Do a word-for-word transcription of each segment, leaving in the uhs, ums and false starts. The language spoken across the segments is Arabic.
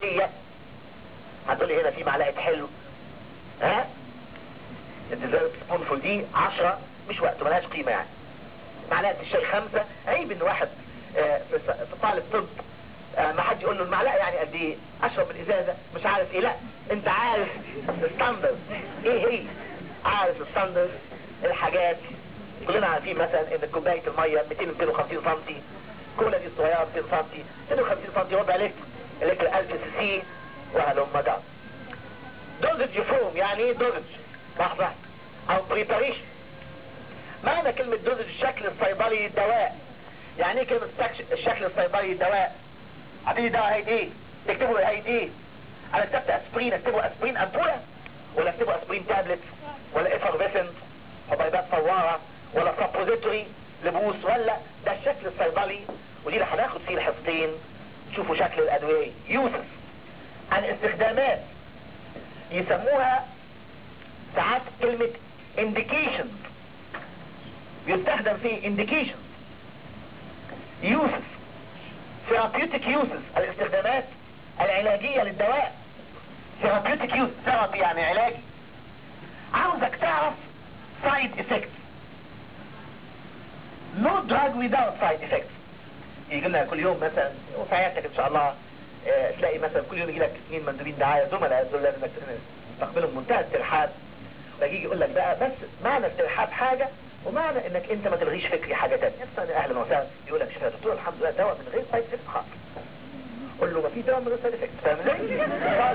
هي هتقولي هنا في معلقه حلو، ها الديزرت سبونفول دي عشرة، مش وقت ملهاش قيمه يعني. معلقه الشاي خمسة. عيب ان واحد آه في طالب طب آه ما حد يقول له المعلقه يعني قد ايه، اشرب من ازازه مش عارف ايه. لا انت عارف الستاندرد ايه هي، عارف الستاندرد الحاجات. كلنا عارفين مثلا ان كوبايه الميه مئتين مئتين وخمسين سم، كولا دي الصغيره مئتين سم، مئتين وخمسين سم ربع لتر، اللتر ألف سي سي وهلم ده. دوزج فورم يعني ايه دوزج؟ لحظه. او بريباريشن. معنى كلمه دوزج الشكل الصيدلي للدواء. يعني ايه كلمه الشكل الصيدلي للدواء؟ عارفين الدواء هيد ايه؟ تكتبوا هيد ايه؟ انا كتبت اسبرين، اكتبه اسبرين امبوله ولا اكتبه اسبرين تابلت ولا افرفيسنت حبيبات فواره ولا سبوزيتوري لبوس، ولا ده الشكل الصيدلي. ودي اللي هناخد فيه الحصتين تشوفوا شكل الادويه. يوسف الاستخدامات يسموها ساعات كلمه indication، يستخدم فيه indication. يوسف therapeutic uses الاستخدامات العلاجيه للدواء. therapeutic use ثيرابي يعني علاجي. عاوزك تعرف side effects. no drug without side effects. يجي لنا كل يوم مثلا وفي حياتك ان شاء الله اه تلاقي مثلا كل يوم يجي لك اثنين مندوبين دعايه زملاء دول لازم تستقبلهم منتهى الترحاب، ويجي يقول لك بقى بس معنى الترحاب حاجه ومعنى انك انت ما تلغيش فكري حاجه ثانيه. اهلا وسهلا. يقول لك شوف يا دكتور الحمد لله دواء من غير سايد افكت خالص. قول له ما في دواء من غير سايد افكت، فاهم ازاي؟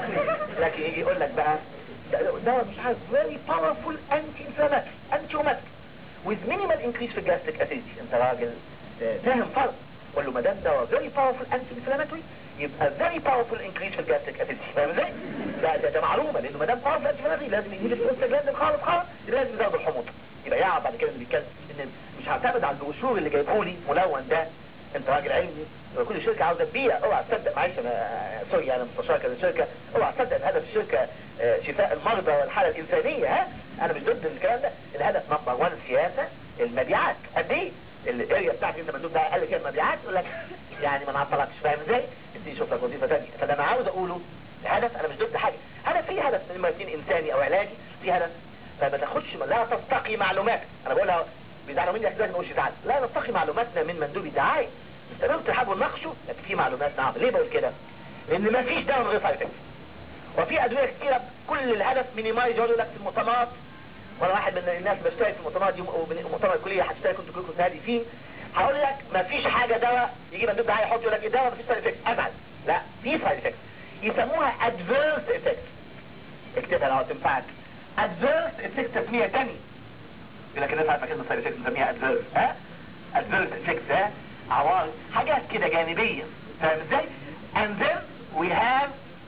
لكن يجي يقول لك بقى دواء مش عارف very powerful anti inflammatory anti rheumatic with minimal increase في gastric acidity. انت راجل فاهم فرق. قول له ما دام دواء very powerful anti inflammatory يبقى very powerful increase في الجاستريك acidity، فاهم ازاي؟ ده, ده ده معلومه، لانه ما دام powerful anti inflammatory لازم يجيب البروستاجلاندين خالص خالص، لازم يزود الحموضه. يبقى يعرف بعد كده اللي بيتكلم ان مش هعتمد على البروشور اللي جايبه لي ملون ده. انت راجل علمي وكل شركه عاوزه تبيع، اوعى تصدق. معلش انا سوري انا مستشار كذا شركه، اوعى تصدق ان هدف الشركه شفاء المرضى والحاله الانسانيه. ها انا مش ضد الكلام ده. الهدف نمبر واحد سياسه المبيعات. قد ايه الاريا بتاعتي انت مندوب ده اقل فيها المبيعات يقول لك يعني ما نعطلكش، فاهم ازاي؟ ادي شوف لك وظيفه ثانيه. فده انا عاوز اقوله الهدف انا مش ضد حاجه. هدف في هدف من اثنين انساني او علاجي، في هدف فما تاخدش لا تستقي معلومات. انا بقولها بيزعلوا مني لازم اقول تعالى لا نستقي معلوماتنا من مندوب الدعايه. استمرت تحبوا نناقشه لكن في معلومات نعم. ليه بقول كده؟ لان ما فيش دواء من غير سايد افكتس، وفي ادويه كتيره كل الهدف مينيمايز. يقول لك في المؤتمرات، وانا واحد من الناس بشترك في المؤتمرات دي ومؤتمر الكليه هتشترك انتوا كلكم هادي فيه. هقول لك ما فيش حاجه دواء يجي مندوب دعايه يحط يقول لك ايه دواء ما فيش سايد افكتس ابدا. لا في سايد افكتس يسموها ادفيرس افكتس. اكتبها لو تنفعك. ادفيرس افكتس تسميه ثانيه. يقول لك الناس عارفه كلمه سايد افكتس نسميها ادفيرس. ها ادفيرس افكتس ها عوارض حاجات كده جانبيه، فاهم ازاي؟ and then we have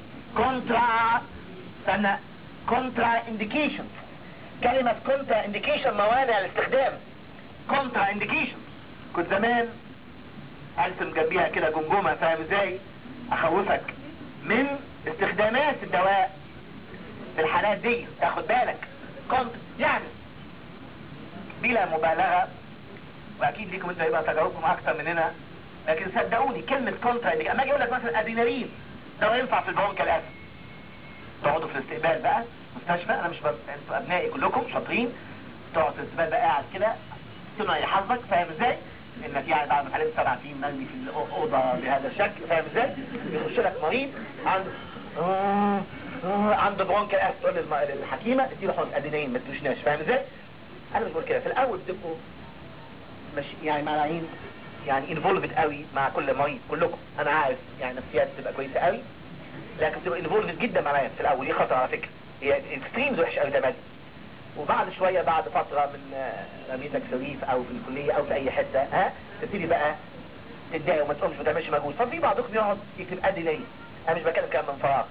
contra سنة contra indication. كلمة contra indication موانع الاستخدام. contra indication كنت زمان ارسم جنبيها كده جمجمة، فاهم ازاي؟ اخوفك من استخدامات الدواء في الحالات دي، تاخد بالك. contra يعني بلا مبالغة، واكيد ليكم انتوا يبقى تجاربكم اكتر مننا، لكن صدقوني كلمة كونترا انديكيشن. اما اجي اقول لك مثلا ادرينالين ده ينفع في البرونكال اسيد، تقعدوا في الاستقبال بقى مستشفى، انا مش ب... انتوا ابنائي كلكم شاطرين، تقعد في الاستقبال بقى قاعد كده تمنع يحظك، فاهم ازاي؟ انك يعني بعد ما حلمت سبع سنين مرمي في الاوضه بهذا الشكل، فاهم ازاي؟ يخش لك مريض عنده آه آه عنده برونكال اسيد، تقول للحكيمه اديله حقن ادرينالين ما تدوشناش، فاهم ازاي؟ انا مش بقول كده. في الاول بتبقوا مش يعني معناين يعني انفولفد قوي مع كل مريض كلكم، انا عارف يعني نفسيات تبقى كويسه قوي، لكن تبقى انفولفد جدا معايا في الاول. دي خطر على فكره، هي اكستريمز وحش قوي تمام. وبعد شويه بعد فتره من رميتك في الريف او في الكليه او في اي حته ها تبتدي بقى تتضايق وما تقومش ما تعملش مجهود. ففي بعضكم يقعد يكتب ادرينالين. انا مش بتكلم كلام من فراغ.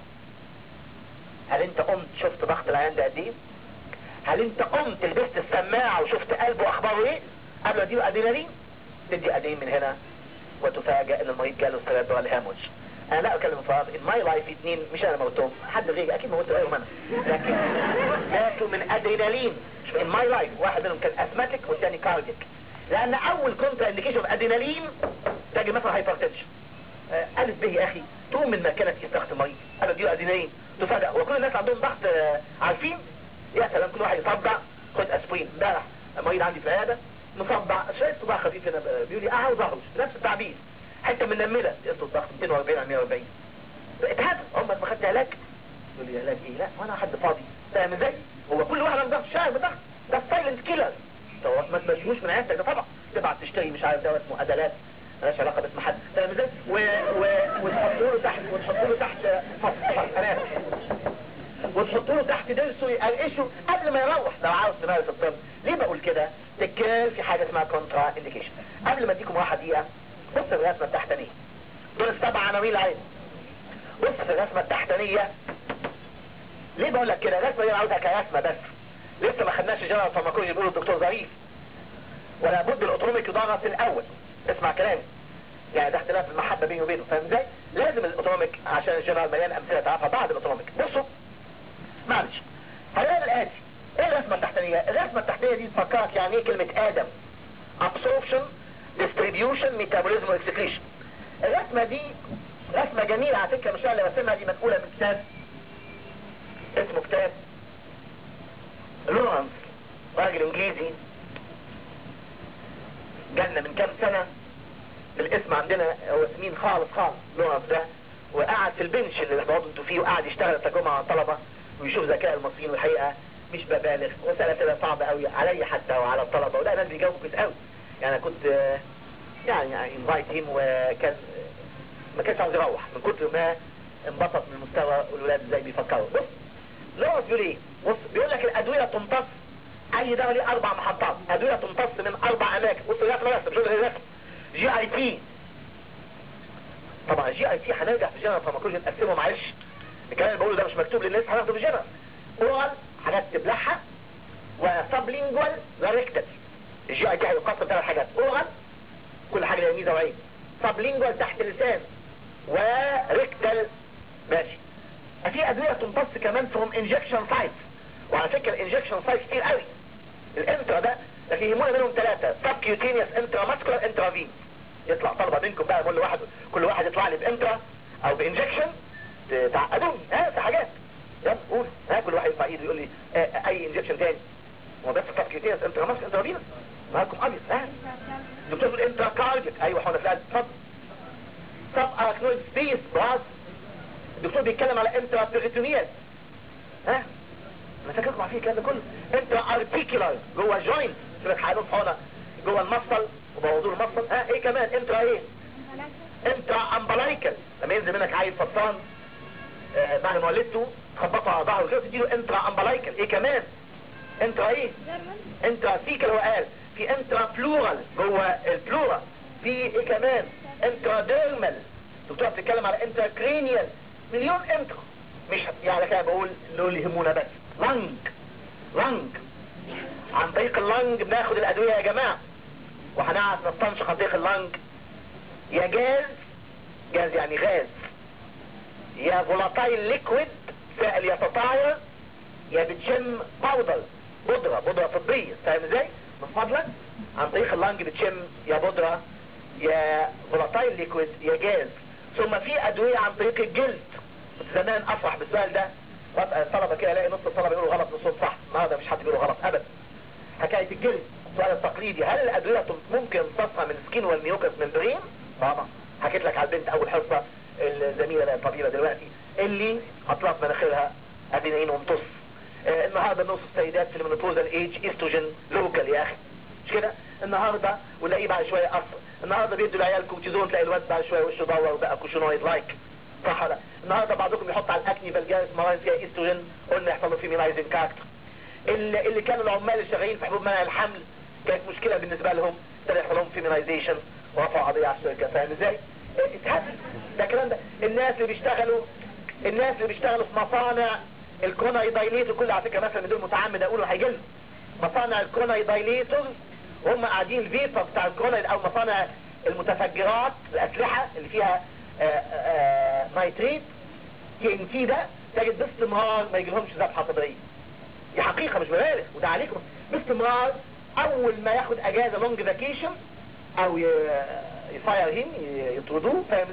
هل انت قمت شفت ضغط العيان ده قد ايه؟ هل انت قمت لبست السماعه وشفت قلبه اخباره ايه قبل ما تديله ادرينالين؟ تدي ادرينالين من هنا وتفاجئ ان المريض جاله سيريبرال هاموج. انا لا اتكلم فراغ. ان ماي لايف اثنين مش انا موتهم، حد غيري اكيد موت غيرهم انا، لكن ماتوا من ادرينالين. ان ماي لايف واحد منهم كان اسماتيك والثاني كارديك، لان اول كونترا انديكيشن اوف ادرينالين تجي مثلا هايبرتنشن. آه الف به يا اخي تقوم من مكانك ضغط المريض قالوا دي ادينين تفاجأ وكل الناس عندهم ضغط آه عارفين يا سلام كل واحد يصدع خد اسبرين امبارح مريض عندي في العياده مصدع شويه صداع خفيف هنا بيقول لي اه وظهره نفس التعبير حته من نمله قلت الضغط مئتين وأربعين على مئة وأربعين اتهدى عمرك ما خدت علاج يقول لي علاج ايه لا وانا حد فاضي فاهم ازاي هو كل واحد عنده ضغط شاعر بضغط ده سايلنت كيلر ما تمشيهوش من عيادتك ده طبعا تبعت تشتري مش عارف دواء اسمه ادلات مالهاش علاقه باسم حد فاهم ازاي و... و... وتحطوا له تحت وتحطوا له تحت انا وتحطوا له تحت درسه يقرقشه قبل ما يروح لو عاوز تمارس الطب ليه بقول كده تكال في حاجه اسمها كونترا انديكيشن قبل ما اديكم واحد دقيقه بص الرسمه التحتانيه دول السبع عناوين العين بص في الرسمه التحتانيه ليه بقول لك كده الرسمه دي انا عاوزها كرسمه بس لسه ما خدناش الجنرال فارماكولوجي بيقولوا الدكتور ظريف ولا بد الاوتوميك يضغط الاول اسمع كلامي يعني ده اختلاف المحبه بيني وبينه فاهم ازاي لازم الاوتوميك عشان الجنرال مليان امثله تعرفها بعد الاوتوميك بصوا معلش هنلاقي الاتي ايه الرسمه التحتانيه الرسمه التحتانيه دي تفكرك يعني ايه كلمه ادم absorption distribution metabolism excretion الرسمه دي رسمه جميله على فكره مش انا اللي رسمها دي منقوله من كتاب اسمه كتاب لورانس راجل انجليزي جالنا من كام سنة الاسم عندنا هو سمين خالص خالص لورانس ده وقعد في البنش اللي بقعدوا انتوا فيه وقعد يشتغل تجمع مع الطلبة ويشوف ذكاء المصريين والحقيقة مش ببالغ وسألة كده صعبة قوي علي حتى وعلى الطلبة ولا ناس بيجاوبوا كويس قوي يعني انا كنت يعني يعني انفايت هيم وكان ما كانش عاوز يروح من كتر ما انبسط من مستوى الولاد ازاي بيفكروا بص لورانس بيقول ايه بص بيقول لك الادوية تمتص اي دواء ليه اربع محطات ادوية تمتص من اربع اماكن بص الرسم رسم شوف الرسم جي اي تي طبعا جي اي تي هنرجع في الجنرال فارماكولوجي نقسمه معلش الكلام اللي بقوله ده مش مكتوب للناس هناخده في الجنرال اورال حاجات تبلعها وسبلينجوال وريكتال الجي اي تي هيقسم ثلاث حاجات اورال كل حاجه لها ميزه وعيب سبلينجوال تحت اللسان وريكتال ماشي في ادويه تمتص كمان فروم انجكشن سايت وعلى فكره الانجكشن سايت كتير قوي الانترا ده لكن يهمونا منهم ثلاثه سب كيوتينيوس انترا ماسكولار انترافين يطلع طلبه منكم بقى يقول لواحد كل واحد يطلع لي بانترا او بانجكشن تعقدوني ها في حاجات يلا قول ها كل واحد يرفع ايده يقول لي آه اي انجكشن تاني هو بس سب كيوتينيوس انترا ماسكولار انترافين معاكم ابيض ها الدكتور بيقول انترا كارديك ايوه احنا في اتفضل سب اراكنويد سبيس براس الدكتور بيتكلم على انترا بيريتونيال ها انا فاكركم عارفين الكلام ده كله انترا ارتيكولار جوه جوينت سيبك حالهم هنا جوه المفصل وبوظوا المفصل ها ايه كمان انترا ايه انترا امبلايكال لما ينزل منك عيل فطان آه بعد ما ولدته تخبطه على ظهره كده تديله انترا امبلايكال ايه كمان انترا ايه انترا سيكال هو قال في انترا بلورال جوه البلورا في ايه كمان انترا ديرمال الدكتور بتتكلم على انترا كرينيال مليون انترا مش يعني كده بقول اللي يهمونا بس لنج لنج عن طريق اللنج بناخد الادوية يا جماعة وهنعرف نستنشق عن طريق اللنج يا جاز جاز يعني غاز يا فولاتايل ليكويد سائل يتطاير يا بتشم باودر بودرة بودرة طبية فاهم ازاي من فضلك عن طريق اللنج بتشم يا بودرة يا فولاتايل ليكويد يا جاز ثم في ادوية عن طريق الجلد زمان افرح بالسؤال ده واسأل الطلبة كده الاقي نص الطلبة يقولوا غلط نصهم صح النهارده مش حد بيقولوا غلط ابدا حكاية الجلد السؤال التقليدي هل الادوية ممكن تصنع من سكين والميوكس ممبرين طبعا حكيت لك على البنت اول حصة الزميلة الطبيبة دلوقتي اللي اطلق مناخيرها ادينين ومتص آه النهارده نص السيدات في المينوبوزال ايج استروجين لوكال يا اخي مش كده النهارده ونلاقيه بعد شويه اصفر النهارده بيدوا العيال كورتيزون تلاقي الواد بعد شويه وشه دور وبقى كوشونويد لايك صح ولا النهارده بعضكم يحط على الاكني فالجارس مواد فيها استروجين قلنا يحصل له فيمينايزنج كاركتر اللي, اللي كانوا العمال الشغالين في حبوب منع الحمل كانت مشكله بالنسبه لهم ابتدى يحصل لهم فيمينايزيشن ورفعوا قضيه على الشركه فاهم ازاي؟ اتهدد ده الكلام ده الناس اللي بيشتغلوا الناس اللي بيشتغلوا في مصانع الكورونا دايليتور كل على فكره مثلا من دول متعمد اقولوا هيجي مصانع الكورونا دايليتور وهم قاعدين الفيبر بتاع الكورونا او مصانع المتفجرات الاسلحه اللي فيها آآ آآ نايتريت تي ان تي ده تجد باستمرار ما يجيلهمش ذبحه صدريه دي حقيقه مش ببالغ وده عليكم باستمرار اول ما ياخد اجازه لونج فاكيشن او يفاير هيم يطردوه فاهم ازاي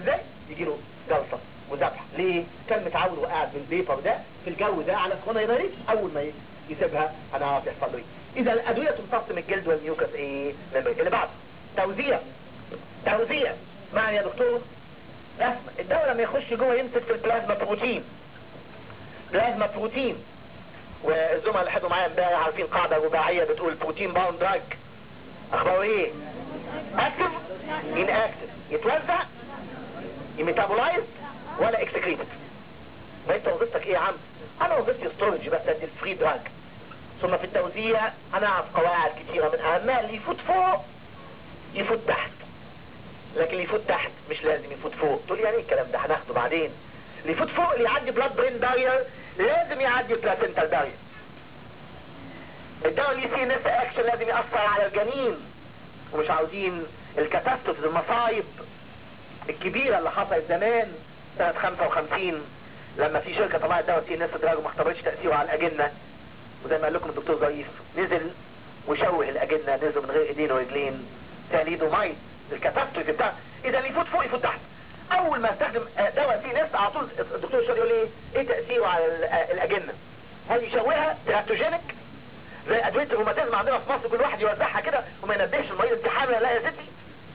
يجي له جلطه وذبح. ليه؟ كان متعود وقاعد بالبيبر ده في الجو ده على سخونه يدريك، اول ما يسيبها انا عارف يحصل له ايه. اذا الادويه تمتص من الجلد والميوكس ايه ممبرين. اللي بعده توزيع. توزيع معنى يا دكتور رسم الدواء لما يخش جوه يمسك في البلازما بروتين. بلازما بروتين، والزملاء اللي حدوا معايا امبارح عارفين قاعده رباعيه بتقول بروتين باوند دراج اخباره ايه؟ اكتف ان اكتف، يتوزع يميتابولايز ولا اكسكريتد. فانت وظيفتك ايه يا عم؟ انا وظيفتي ستورج بس ادي الفري دراج. ثم في التوزيع انا اعرف قواعد كثيره من اهمها اللي يفوت فوق يفوت تحت، لكن اللي يفوت تحت مش لازم يفوت فوق. تقول يعني ايه الكلام ده؟ هناخده بعدين. اللي يفوت فوق اللي يعدي بلاد برين بارير لازم يعدي بلاسنتال بارير. الدواء اللي سي نفس اكشن لازم يأثر على الجنين، ومش عاوزين الكاتاستروفز المصايب الكبيرة اللي حصلت زمان سنة خمسة وخمسين لما في شركة طلعت دواء سي نفس دراج وما اختبرتش تأثيره على الأجنة، وزي ما قال لكم الدكتور ظريف نزل وشوه الأجنة، نزل من غير ايدين ورجلين تاليدو مايت الكاتاستروف بتاع. اذا اللي يفوت فوق يفوت تحت. اول ما استخدم دواء سي نفس على طول الدكتور الشاطر يقول لي ايه تأثيره على الأجنة؟ هل يشوهها تراكتوجينيك زي ادويه الروماتيزم عندنا في مصر كل واحد يوزعها كده وما ينبهش المريض انت حامل لا يا ستي؟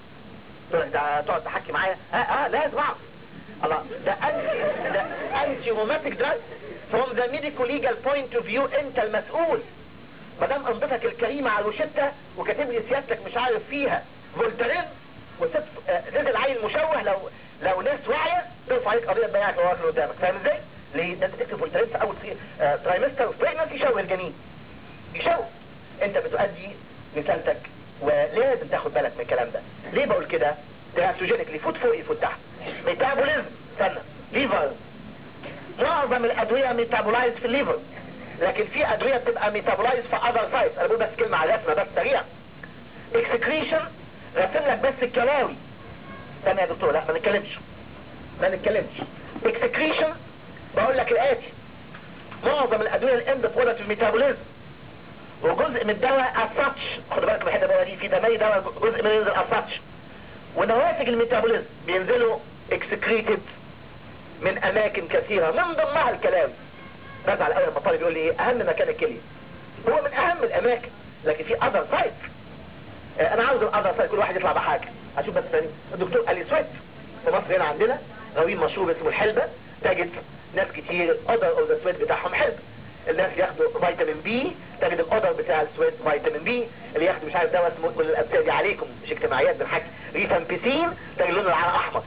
تقعد تحكي معايا اه اه لازم اعرف. الله ده انتي ده انتي روماتيك دراج فروم ذا ميديكو ليجال بوينت اوف فيو انت المسؤول. ما دام امضتك الكريمه على الروشته وكاتب لي سيادتك مش عارف فيها فولتارين وست آه نزل عيل مشوه، لو لو ناس واعيه ترفع عليك قضيه بيعك واخر قدامك. فاهم ازاي؟ ليه؟ ده انت تكتب فولتارين في اول آه ترايمستر بريجنسي يشوه الجنين. يشوه. انت بتؤدي رسالتك ولازم تاخد بالك من الكلام ده. ليه بقول كده؟ تراكتوجينيك اللي يفوت فوق يفوت تحت. ميتابوليزم استنى ليفر. معظم الادويه ميتابولايز في الليفر، لكن في ادويه بتبقى ميتابولايز في اذر سايتس. انا بقول بس كلمه على الرسمه بس سريع. اكسكريشن رسم لك بس الكلاوي. استنى يا دكتور لا ما نتكلمش ما نتكلمش. اكسكريشن بقول لك الاتي: معظم الادويه الاند برودكت في الميتابوليزم، وجزء من الدواء اساتش. خد بالك من الحته الدواء دي، في دمي دواء جزء من ينزل اساتش، ونواتج الميتابوليزم بينزلوا اكسكريتد من اماكن كثيره من ضمنها الكلاوي. بزعل اول لما الطالب يقول لي ايه اهم مكان الكليه. هو من اهم الاماكن، لكن في اذر سايت. اه انا عاوز الاذر سايت كل واحد يطلع بحاجه. اشوف بس ثاني الدكتور قال لي سويت في مصر هنا عندنا غويم مشروب اسمه الحلبه، تجد ناس كتير الاودر او ذا سويت بتاعهم حلبه. الناس ياخدوا فيتامين بي تجد الاودر بتاع السويت فيتامين بي. اللي ياخدوا مش عارف دواء اسمه كل الامثله دي عليكم مش اجتماعيات بنحكي ريفامبيسين تجد لون العرق احمر.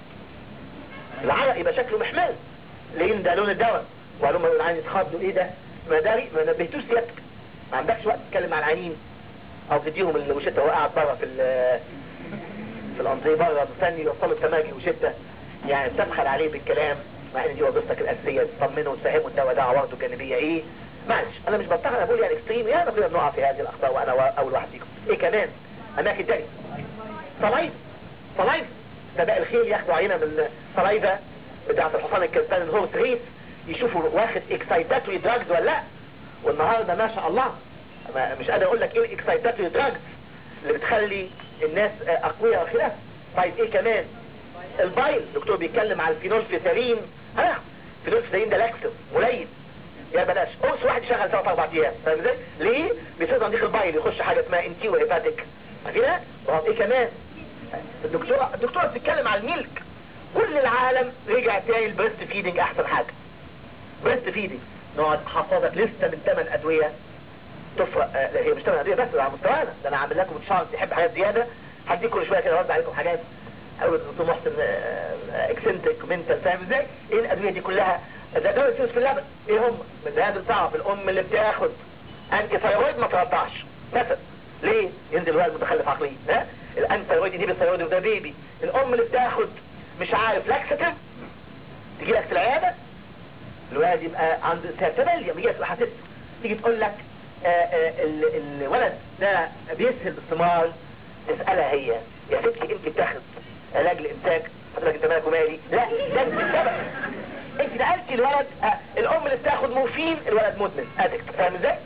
العرق يبقى شكله محمر لان ده لون الدواء. وقالوا ما العين يتخضوا ايه ده؟ ما داري ما نبهتوش سيادتك. ما عندكش وقت تتكلم مع العينين او تديهم الوشته وهو قاعد بره في في الانطيه بره مستني يوصلوا التماجي وشته، يعني تبخل عليه بالكلام مع ان دي وظيفتك الاساسيه تطمنه وتفهمه الدواء ده عوارضه الجانبيه ايه. معلش انا مش بضطر انا بقول يعني اكستريم، يعني كلنا بنقع في هذه الاخطاء وانا اول واحد فيكم. ايه كمان؟ اماكن تانية صلايف صلايف ده بقى الخيل ياخدوا عينه من صلايفه بتاعت الحصان الكسبان الهورس ريس يشوفوا واخد اكسايتاتوري دراجز ولا لا. والنهارده ما شاء الله مش قادر اقول لك ايه الاكسايتاتوري دراجز اللي بتخلي الناس اقوياء وخلاف. طيب ايه كمان؟ البايل. الدكتور بيتكلم على الفينولفيثرين. ها الفينولفيثرين ده لاكتو ملين يا بلاش قرص واحد يشغل ثلاث اربع ايام. فاهم ازاي؟ ليه؟ بيصير تنظيف البايل يخش حاجه اسمها انتيو هيباتيك. عارفينها؟ ايه كمان؟ الدكتوره الدكتوره بتتكلم على الميلك. كل العالم رجع تاني البريست فيدنج احسن حاجه. بريست فيدنج نقعد حفظك لسه من ثمان ادويه تفرق. آه هي مش ثمان ادويه بس على مستوانا، ده انا عامل لكم تشارت تحب حاجات زياده هديك كل شويه كده اوزع عليكم حاجات. اول دكتور محسن اكسنتريك منتال. فاهم ازاي؟ ايه الادويه دي كلها؟ ده دواء يفوز في اللبن. ايه هم؟ لازم تعرف الام اللي بتاخد انتي ثايرويد ما ترضعش مثلا. ليه؟ ينزل ولد متخلف عقليا. ها الانتي ثايرويد يجيب الثايرويد وده بيبي. الام اللي بتاخد مش عارف لاكسيتيف تيجي لك في العياده الولد يبقى عنده سيرتبليا يجي لك حاسس تيجي تقول لك آآ آآ الولد ده بيسهل بالثمار. تسالها هي يا ستي انت بتاخد علاج الامساك؟ هتقول لك انت مالك ومالي؟ لا ده انت السبب. انت نقلتي الولد آه الام اللي بتاخد مورفين الولد مدمن ادكت. فاهم ازاي؟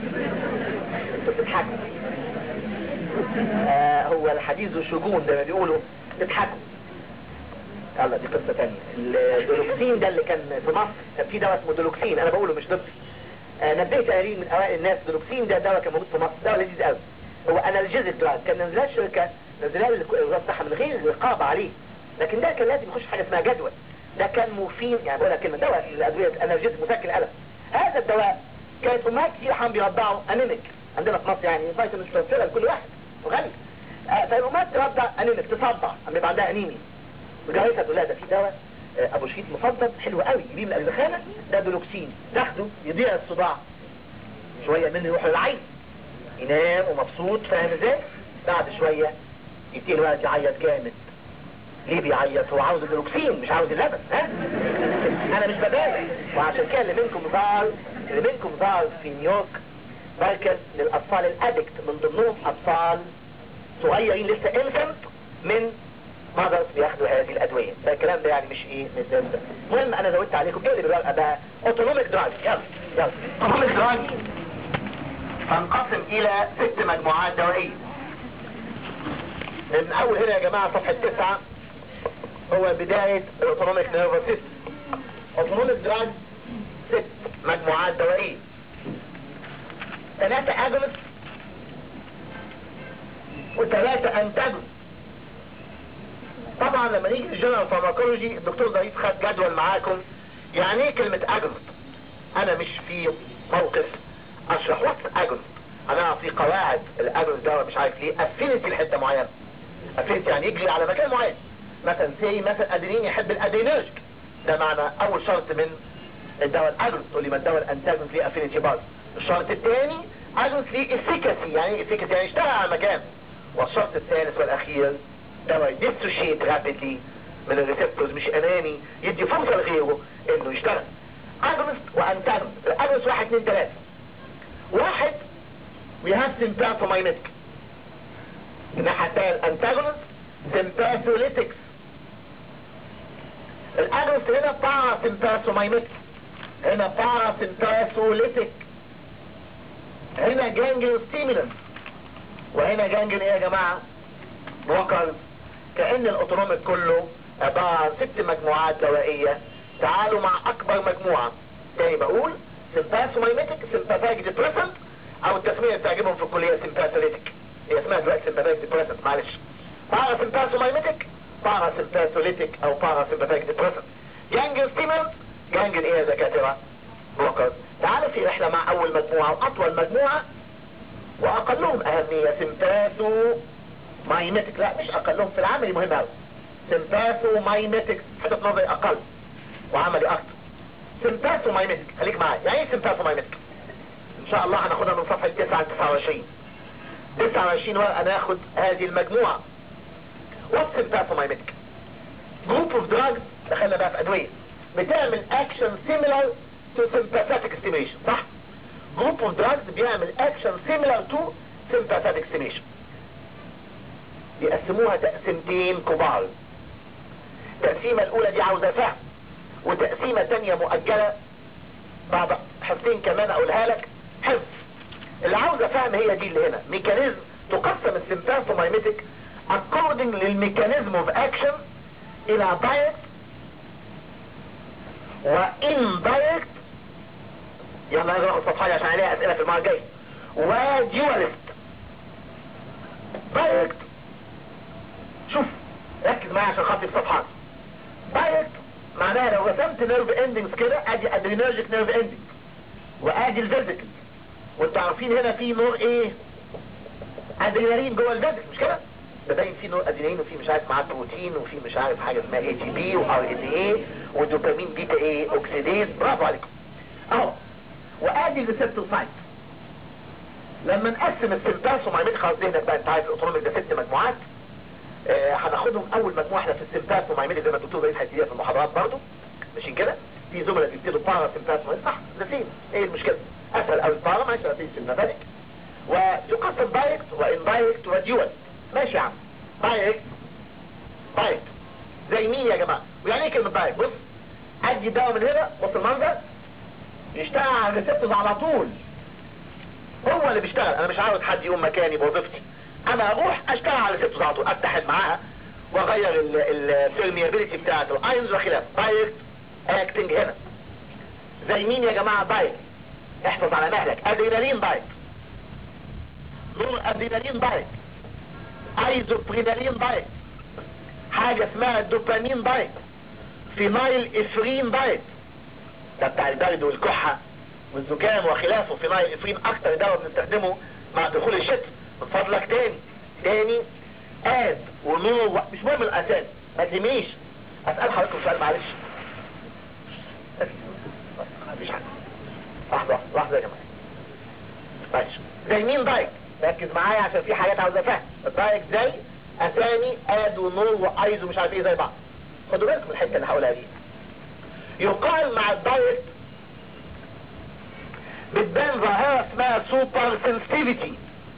انتوا بتضحكوا. آه هو الحديث والشجون زي ما بيقولوا تضحكوا. يلا دي قصة تانية. الدولوكسين ده اللي كان في مصر كان في دواء اسمه دولوكسين، انا بقوله مش ضدي. انا نبهت قليل من اوائل الناس. دولوكسين ده دواء كان موجود في مصر، دواء لذيذ قوي. هو انالجيزك دراج، كان نزلها الشركة نزلها الوزارة الصحة من غير رقابة عليه، لكن ده كان لازم يخش حاجة اسمها جدول. ده كان مفيد، يعني بقولها كلمة دواء الادوية الانالجيزك مسكن الالم. هذا الدواء كانت امهات كتير حام بيرضعوا انيميك عندنا في مصر، يعني فيتامين مش متوفرة لكل واحد وغني. آه فالامهات ترضع انيميك، تصدع اما يبقى عندها انيميا. وجارتها تقول لها ده في دواء آه ابو شريط مفضل حلو قوي يجيب من الزخانه، ده دولوكسين، تاخده يضيع الصداع شويه منه، يروح للعين ينام ومبسوط، فاهم ازاي؟ بعد شويه يبتدي الولد يعيط جامد. ليه بيعيط؟ هو عاوز الدولوكسين مش عاوز اللبن. ها انا مش ببالغ. وعشان كده اللي منكم ظهر اللي منكم ظهر في نيويورك مركز للاطفال الادكت، من ضمنهم اطفال صغيرين لسه انفنت من مادرز بياخدوا هذه الادويه. ده الكلام ده يعني مش ايه مش ده. المهم انا زودت عليكم ايه اللي بالورقه بقى. اوتونوميك دراج. يلا يلا اوتونوميك دراج تنقسم الى ست مجموعات دوائيه. من اول هنا يا جماعه صفحه تسعة هو بدايه الاوتونوميك نيرفس سيستم. اوتونوميك دراج ست مجموعات دوائيه، ثلاثه اجونست وثلاثه انتاجونست. طبعا لما نيجي الجنرال فارماكولوجي الدكتور ضريف خد جدول معاكم يعني ايه كلمة اجونست. انا مش في موقف اشرح وقت اجونست، انا اعطي قواعد الاجونست ده مش عارف ليه افينيتي لحته معينه. افينيتي يعني يجري على مكان معين، مثلا زي مثلا ادرينين يحب الادرينرجيك، ده معنى اول شرط من الدواء الاجونست. تقول لي ما الدواء الانتاجونست ليه افينيتي برضه. الشرط الثاني اجونست ليه افيكاسي، يعني افيكاسي يعني يشتغل على مكان. والشرط الثالث والاخير دواء يديسوشيت رابيدلي من الريسبتورز، مش اناني يدي فرصه لغيره انه يشتغل. اجونست وانتاجونست. الاجونست واحد اثنين ثلاثه. واحد we have sympathomimetic. الناحيه الثانيه الانتاجونست sympatholytics. الاجونست هنا parasympathomimetic، هنا parasympatholytic، هنا جانجليون ستيمولانت، وهنا جانجليون ايه يا جماعه؟ بلوكرز. كأن الاوتونوميك كله عبارة عن ست مجموعات دوائية. تعالوا مع اكبر مجموعة تاني بقول سيمباثومايميتك، سيمباثايك ديبريسنت، او التسمية اللي بتعجبهم في الكلية سيمباثوليتك، هي اسمها دلوقتي سيمباثايك ديبريسنت معلش. بارا سيمباثومايميتك، بارا سيمباثوليتك او بارا سيمباثايك ديبريسنت. جانجل ستيمولانت، جانجل ايه يا دكاترة؟ بلوكرز. تعالوا في رحلة مع اول مجموعة واطول مجموعة واقلهم اهمية سيمباثو مايميتك. لا مش اقلهم في العملي، مهم قوي. سيمباثو مايميتك حتى نظري اقل وعملي اكتر. سيمباثو مايميتك خليك معايا. يعني ايه سيمباثو مايميتك؟ ان شاء الله هناخدها من صفحه تسعة ل تسعة وعشرين. تسعة وعشرين ورقه ناخد هذه المجموعه. وات سيمباثو مايميتك؟ جروب اوف دراجز دخلنا بقى في ادويه بتعمل اكشن سيميلار تو سيمباثيك ستيميشن، صح؟ جروب اوف دراجز بيعمل اكشن سيميلار تو سيمباثيك ستيميشن. بيقسموها تقسيمتين كبار. التقسيمة الأولى دي عاوزة فهم، وتقسيمة تانية مؤجلة بعد حصتين كمان أقولها لك حفظ. اللي عاوزة فهم هي دي اللي هنا. ميكانيزم تقسم السيمباثومايميتك according للميكانيزم اوف اكشن إلى دايركت وإندايركت. يلا نقرا ناخد صفحة عشان عليها أسئلة في المرة الجاية. وديوالست. دايركت، شوف ركز معايا عشان خاطر الصفحات. دايركت معناها لو رسمت نيرف اندنجز كده، ادي ادرينرجيك نيرف اندنج وادي الفيزيكال، وانتوا عارفين هنا في نور ايه؟ ادرينالين جوه الفيزيكال مش كده؟ ده باين في نور ادرينالين وفي مش عارف معاه بروتين وفي مش عارف حاجه اسمها اي تي بي وار ان اي ودوبامين بيتا اي اوكسيديز. برافو عليكم اهو. وادي الريسبتور سايت. لما نقسم السيمباثومايميتك خلاص ذهنك بقى انت عارف الاوتونوميك ده ست مجموعات. آه هناخدهم اول مجموعه احنا في السيمباثومايميتك زي ما الدكتور رئيس هيديها في المحاضرات برضه، ماشيين كده؟ في زملاء بيبتدوا بارا سيمباثومايميتك، صح ده فين؟ ايه المشكله؟ اسهل قوي البارا ماشي في السيمباثيك. ويقسم دايركت واندايركت وديوال. ماشي يا عم. دايركت دايركت زي مين يا جماعه؟ ويعني ايه كلمه دايركت؟ بص ادي الدواء من هنا، بص المنظر يشتغل على الريسبتورز على طول. هو اللي بيشتغل، انا مش عاوز حد يقوم مكاني بوظيفتي، انا اروح اشتغل على الريسبتورز على طول، اتحد معاها واغير البيرميابيليتي بتاعت الايونز وخلافه. دايركت اكتنج هنا زي مين يا جماعه؟ دايركت، احفظ على مهلك، ادرينالين دايركت، نور ادرينالين دايركت، ايزوبرينالين دايركت، حاجه اسمها الدوبامين دايركت، فينايل افرين دايركت، ده بتاع البرد والكحه والزكام وخلافه. فينايل افرين اكتر دواء بنستخدمه مع دخول الشتاء. من فضلك تاني تاني اد ونور، مش مهم الاساس، ما تهمنيش. اسال حضرتك سؤال معلش، مفيش حاجه، لحظه لحظه يا جماعه، ماشي. زي مين دايك؟ ركز معايا عشان في حاجات عاوز افهم. الدايك زي اسامي اد ونور وايزو مش عارف ايه زي بعض. خدوا بالكم من الحته اللي هقولها دي. يقال مع الدايك بتبان ظاهره اسمها سوبر سنسيتيفيتي.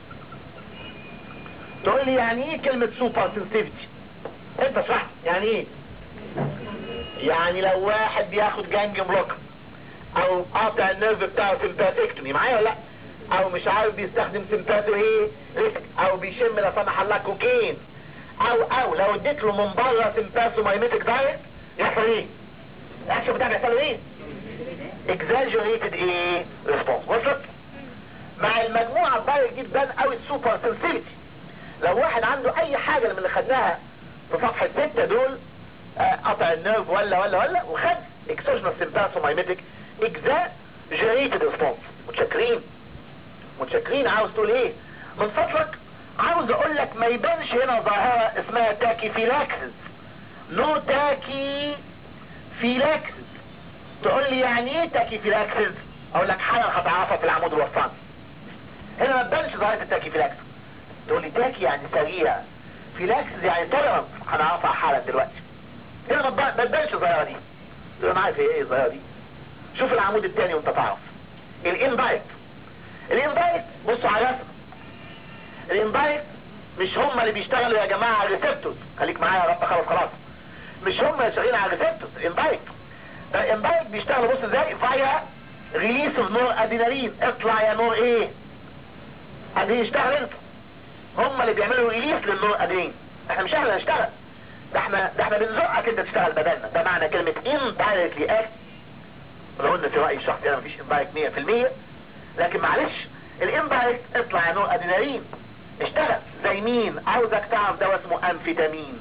تقول لي يعني ايه كلمه سوبر سنسيتيفيتي؟ انت اشرح يعني ايه؟ يعني لو واحد بياخد جانج بلوك او قاطع النيرف بتاعه سمباثيكتومي، معايا ولا لا؟ او مش عارف بيستخدم سمباثو ايه ريسك، او بيشم لا سمح الله كوكين، او او لو اديت له من بره سمباثو مايميتك دايت يحصل ايه؟ الاكشن بتاعه بيحصل ايه؟ اكزاجريتد ايه؟ ريسبونس. وصلت؟ مع المجموعه الدايت دي تبان قوي السوبر سنسيتي. لو واحد عنده اي حاجه من اللي خدناها في صفحه ستة دول، آه قطع النيرف ولا ولا ولا وخد اكسوجنال سمباثو مايميتك اكزاجريتد ريسبونس. متشكرين متشكرين. عاوز تقول ايه؟ من فضلك عاوز اقول لك ما يبانش هنا ظاهرة اسمها تاكي فيلاكسس. نو تاكي فيلاكسس. تقول لي يعني ايه تاكي فيلاكسس؟ اقول لك حالا هتعرفها في العمود الوسطاني. هنا ما تبانش ظاهرة التاكي فيلاكسس. تقول لي تاكي يعني سريع، فيلاكسس يعني تولرنس، هنعرفها حالا دلوقتي. هنا ما تبانش الظاهرة دي. تقول انا عارف ايه الظاهرة دي. شوف العمود الثاني وانت تعرف. الاندايركت. الاندايركت بصوا على رسم. الاندايركت مش هم اللي بيشتغلوا يا جماعه على الريسبتورز. خليك معايا يا رب، خلاص خلاص. مش هم اللي شغالين على الريسبتورز. الاندايركت الاندايركت بيشتغلوا بص ازاي؟ فايا ريليس اوف نور ادينالين. اطلع يا نور ايه؟ ادي يشتغل انت. هم اللي بيعملوا ريليس للنور ادينالين. احنا مش احنا اللي نشتغل، ده احنا ده احنا بنزقك انت تشتغل بدلنا. ده معنى كلمه اندايركتلي اكت. لو قلنا في رايي الشخصي انا مفيش اندايركت مية في المية، لكن معلش الاندايركت اطلع يا نور ادينالين اشتغل. زي مين؟ عاوزك تعرف دواء اسمه امفيتامين.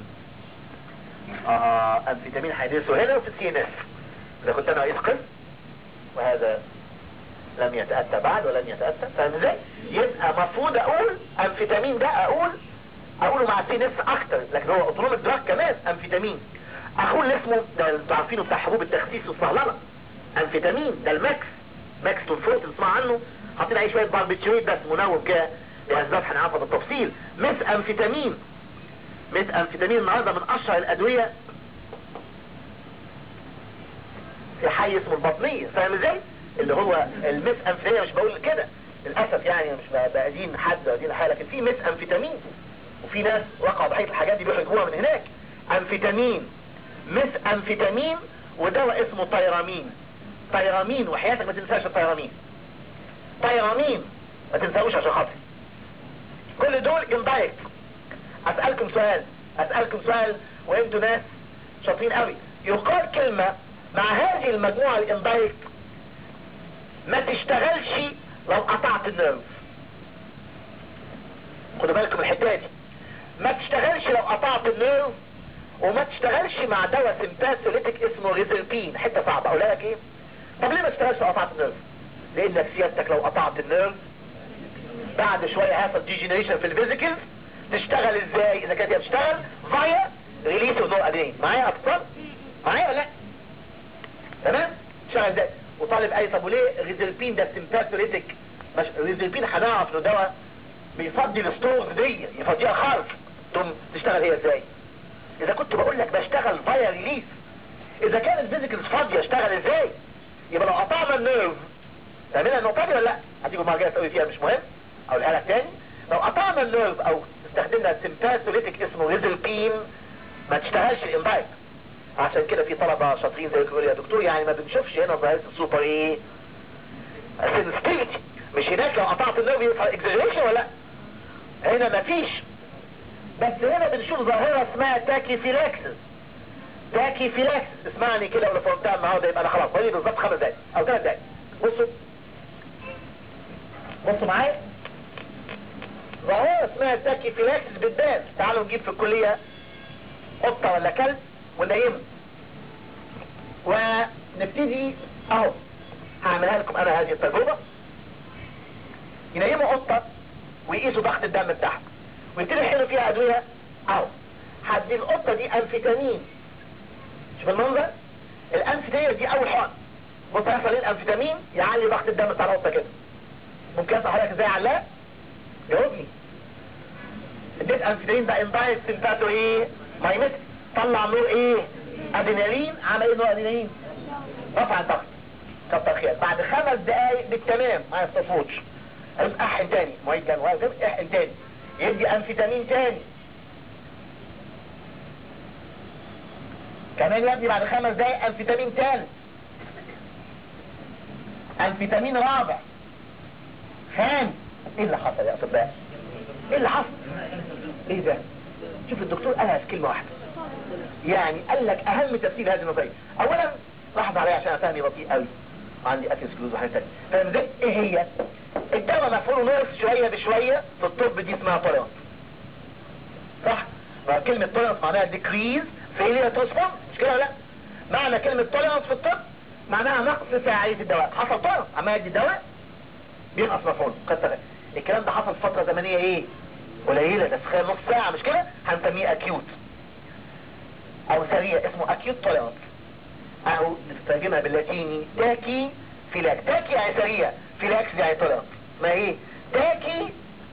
اه امفيتامين هيدرسه هنا وفي السي ان اس. اذا كنت انا رئيس قسم وهذا لم يتاتى بعد ولن يتاتى، فاهم ازاي؟ يبقى المفروض اقول امفيتامين ده، اقول اقوله مع السي ان اس اكتر، لكن هو اوتونوميك دراج كمان. امفيتامين اقول اسمه ده انتوا عارفينه بتاع حبوب التخسيس والصهلله. امفيتامين ده الماكس ماكس تونفورت تسمع عنه، حاطين عليه شويه باربيتشويت بس منوم كده لاسباب هنعرفها بالتفصيل. ميث امفيتامين. ميث امفيتامين النهارده من اشهر الادويه في حي اسمه البطنيه، فاهم ازاي؟ اللي هو الميث امفيتامين. مش بقول كده للاسف يعني، مش بأدين حد بأدين حاجه، لكن في ميث امفيتامين وفي ناس وقعوا ضحيه الحاجات دي بيحجبوها من هناك. امفيتامين، ميث امفيتامين، ودواء اسمه تيرامين. تيرامين وحياتك ما تنساش التيرامين. تيرامين ما تنساوش عشان خاطري. كل دول اندايركت. اسألكم سؤال اسألكم سؤال وانتوا ناس شاطرين قوي. يقال كلمة مع هذه المجموعة الاندايركت ما تشتغلش لو قطعت النيرف. خدوا بالكم الحتة دي. ما تشتغلش لو قطعت النيرف، وما تشتغلش مع دواء سمباثوليتيك اسمه ريزربين. حتة صعبة اقولها لك ايه؟ طب ليه ما تشتغلش لو قطعت النيرف؟ لانك سيادتك لو قطعت النيرف بعد شوية هيحصل ديجنريشن في الفيزيكال. تشتغل ازاي اذا كانت هي بتشتغل فايا ريليس اوف نور ادرينالين؟ معايا اطفال؟ معايا ولا لا؟ تمام؟ تشتغل ازاي؟ وطالب اي طب وليه ريزربين ده سمباثوليتيك؟ مش ريزربين هنعرف انه دواء بيفضي الستورز دي، يفضيها خالص. ثم تشتغل هي ازاي؟ اذا كنت بقول لك بشتغل فايا ريليس، اذا كانت الفيزيكال فاضيه اشتغل ازاي؟ يبقى لو قطعنا النيرف تعملها النقطه دي ولا لا؟ هتيجي المره الجايه تقوي فيها مش مهم، اقولها لك تاني. لو قطعنا النيرف او استخدمنا سمباثوليتيك اسمه ريزلبين ما تشتغلش الاندايركت. عشان كده في طلبه شاطرين زي يقولوا يا دكتور يعني ما بنشوفش هنا ظاهره السوبر ايه؟ سنسيتيفيتي. مش هناك لو قطعت النيرف يحصل اكزاجريشن ولا لا؟ هنا ما فيش بس هنا بنشوف ظاهرة اسمها تاكيفيلاكسس. تاكيفيلاكسس اسمعني كده، ولو فهمتها النهارده يبقى انا خلاص بقالي بالظبط خمس دقايق او ثلاث دقايق. بصوا بصوا معايا، ظاهرة اسمها تاكيفيلاكسس بتبان. تعالوا نجيب في الكلية قطة ولا كلب وننيمه ونبتدي اهو، هعملها لكم انا هذه التجربة. ينيموا قطة ويقيسوا ضغط الدم بتاعها ويبتدي يحلوا فيها ادوية اهو. هدي القطة دي امفيتامين، شوف المنظر، الامفيتامين دي اول حقن. بص هيحصل ايه الامفيتامين؟ يعلي ضغط الدم بتاع القطة كده. ممكن اسال حضرتك ازاي علاء؟ جاوبني. اديت امفيتامين ده اندايت سمباتو ايه؟ مايمتري، طلع نور ايه؟ ادينالين. عمل ايه نور ادينالين؟ رفع الضغط. كتر خير. بعد خمس دقايق بالتمام ما يصفوش، احقن تاني، معيد كان واقف احقن تاني، يدي امفيتامين تاني كمان يا ابني. بعد خمس دقايق امفيتامين تالت، امفيتامين رابع، خامس. ايه اللي حصل يا اطباء؟ ايه اللي حصل؟ ايه ده؟ شوف الدكتور قالها في كلمة واحدة، يعني قال لك اهم تفسير هذه النظرية. اولا لحظة عليا عشان افهمي بطيء قوي، عندي اتيسكلوز وحاجة تانية. فاهم ازاي؟ ايه هي؟ الدواء مفعوله ناقص شوية بشوية في الطب، دي اسمها توليرانس، صح؟ كلمة توليرانس معناها ديكريز فيلير تو ريسبوند، مش كده ولا لا؟ معنى كلمة توليرانس في الطب معناها نقص فاعلية الدواء. حصل توليرانس، عمال يدي الدواء بينقص مفعوله. كتر. الكلام ده حصل في فترة زمنية ايه؟ قليلة، ده في نص ساعة، مش كده؟ هنسميه اكيوت او سريع، اسمه اكيوت توليرانس، او نستخدمها باللاتيني تاكي فيلاكس. تاكي يعني سريع، فيلاكس يعني توليرانس. ما ايه؟ تاكي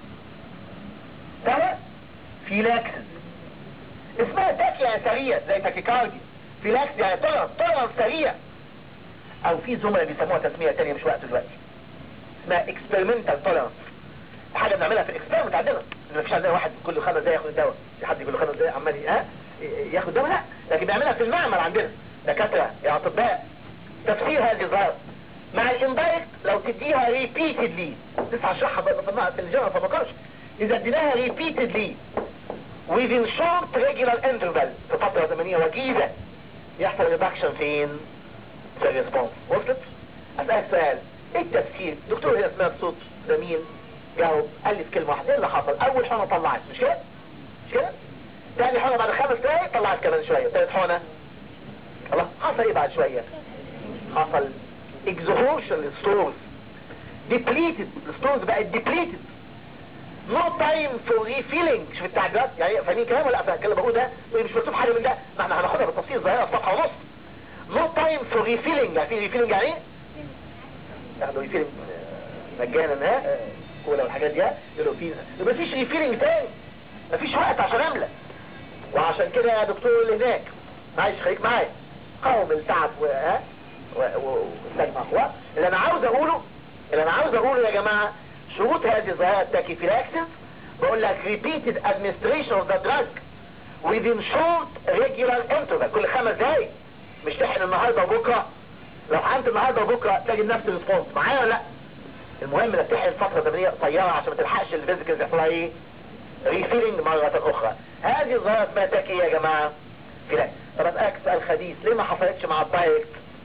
ترى فيلاكس، اسمها تاكي يعني سريع زي تاكيكاردي، فيلاكس يعني توليرانس، توليرانس سريع. او في زملاء بيسموها تسمية تانية مش وقت دلوقتي، اسمها اكسبيرمنتال توليرانس. حاجة بنعملها في الاكسبيرمنت عندنا، ما فيش عندنا واحد كل خمس دقايق ياخد الدواء، في حد كل خمس دقايق عمال ها ياخد دواء، لا، لكن بنعملها في المعمل عندنا دكاترة يا اطباء. تفسير هذه الظاهرة مع الاندايركت لو تديها ريبيتدلي، لسه هشرحها في الجامعة فما اذا اديناها ريبيتدلي within short regular interval في فترة زمنية وجيزة يحصل ريدكشن فين؟ في الريسبونس. وصلت؟ اسألك سؤال، ايه التفسير؟ دكتور هي اسمها بصوت زميل جاوب، قال لي في كلمة واحدة، ايه اللي حصل؟ اول حونة طلعت، مش كده؟ مش كده؟ تاني حونة بعد خمس دقايق طلعت كمان شوية، تالت حونة الله، حصل ايه بعد شوية؟ حصل exhaustion للستورز، depleted، الستورز بقت depleted، no time for refilling. شوف التعبيرات يعني، فاهمين كلام ولا لا؟ الكلام بقول ده مش مكتوب حاجة من ده، ما احنا هناخدها بالتفصيل ظاهرة في صفحة ونص. no time for refilling، يعني refilling يعني ايه؟ ياخدوا refilling مجانا ها كولا والحاجات دي، يقولوا فيه مفيش ريفيلنج تاني، مفيش وقت عشان املى. وعشان كده يا دكتور اللي هناك معلش خليك معايا، قوم التعب وها واستجمع اخوات. اللي انا عاوز اقوله اللي انا عاوز اقوله يا جماعه، شروط هذه الظاهره التاكيفيلاكسس بقول لك repeated administration of the drug within short regular interval، كل خمس دقايق، مش تحقن النهارده وبكره. لو حقنت النهارده وبكره تجد نفس الريسبونس، معايا ولا لا؟ المهم انك تحقن فترة زمنية قصيرة عشان ما تلحقش الفيزيكال يحصلها ايه؟ ريفيلنج مرة اخرى. هذه الظاهرة اسمها تاكي يا جماعة فيلاك. طب اسألك سؤال خبيث، ليه ما حصلتش مع الدايركت؟